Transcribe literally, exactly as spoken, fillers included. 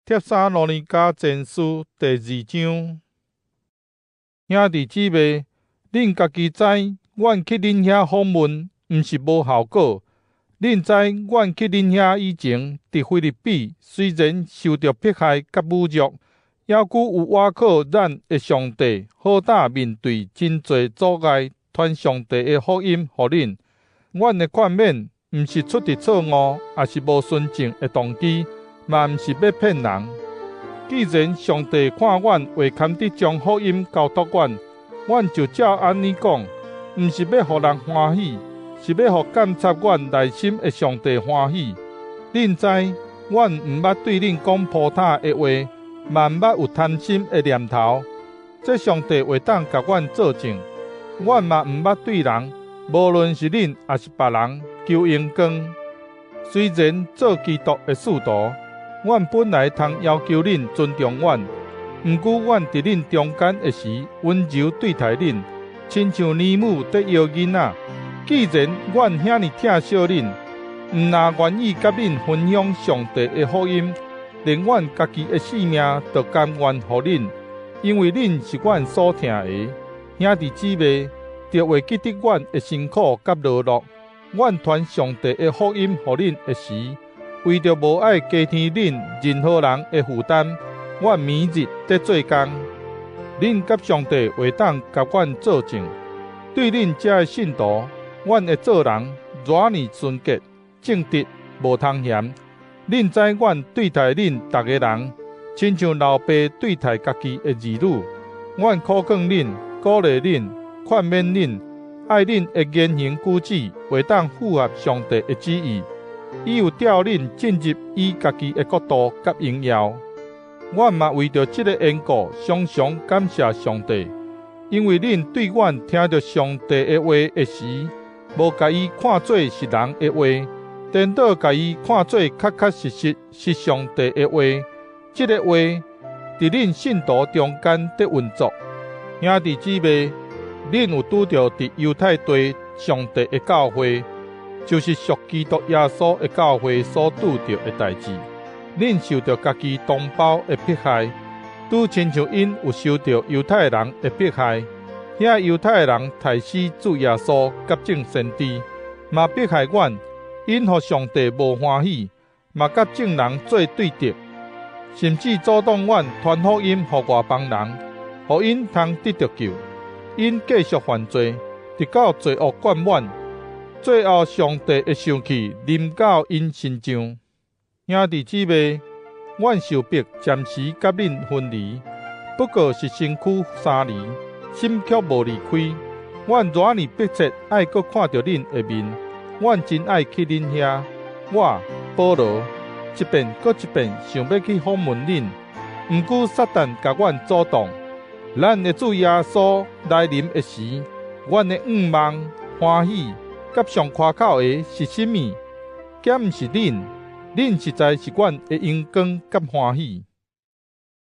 帖撒罗尼迦前书第二章，兄弟姊妹，恁家己知，阮去恁遐访问，毋是无效果。恁知，阮去恁遐以前，伫菲律比虽然受到迫害甲侮辱，还佫有倚靠咱的上帝，好胆面对真侪阻碍，传上帝的福音互恁。阮的劝勉，毋是出于错误，也是无纯正的动机。嘛，毋是要骗人。既然上帝看阮会堪得将福音交托阮，阮就照安尼讲，毋是要互人欢喜，是要互监察阮内心的上帝欢喜。恁知，阮毋捌对恁讲葡萄的话，嘛毋捌有贪心的念头。这上帝会当甲阮作证，阮嘛毋捌对人，无论是恁还是别人，求荣光。虽然做基督的使徒，阮本来通要求恁尊重阮，毋过阮伫恁中间的时，温柔对待恁，亲像儿母在摇囡仔。既然阮遐尼疼惜恁，毋若愿意甲恁分享上帝的福音，连阮家己的性命都甘愿互恁，因为恁是阮所疼的兄弟姊妹，就会记得阮的辛苦甲劳碌。阮传上帝的福音互恁的时，为着无爱加添恁任何人的负担，阮每日在做工。恁甲上帝会当甲阮作证，对恁遮的信徒，阮会做人偌尼纯洁、正直，无通嫌。恁知阮对待恁逐个人，亲像老爸对待家己的儿女。阮苦劝恁、鼓励恁、劝勉恁，爱恁的言行举止会当符合上帝的旨意。伊有调恁进入伊家己的国度甲荣耀。阮嘛为着这个缘故，常常感谢上帝，因为恁对阮听着上帝的话的时，无甲伊看做是人的话，颠倒甲伊看做确确实实是上帝的话。这个话伫恁信徒中间在运作。兄弟姊妹，恁有拄着伫犹太地上帝的教会，就是属基督耶稣的教会所拄着的代志。恁受到家己同胞的迫害，拄亲像因有受到犹太人的迫害。遐犹太人杀死主耶稣甲众先知，嘛迫害阮，因互上帝无欢喜，嘛甲众人做对敌，甚至阻挡阮传福音互外邦人，互因通得着救。因继续犯罪，直到罪恶灌满。最后，上帝的生气临到因身上。兄弟姊妹，阮受迫暂时甲恁分离，不过是身躯三离，心却无离开。阮偌尼迫切爱阁看到恁的面，阮真爱去恁遐。我保罗一遍搁一遍想要去访问恁，毋过撒旦甲阮阻挡。咱的主耶稣来临的时，阮的愿望、欢喜。甲上夸口的是甚物？兼毋是恁，恁实在是阮的荣光甲欢喜。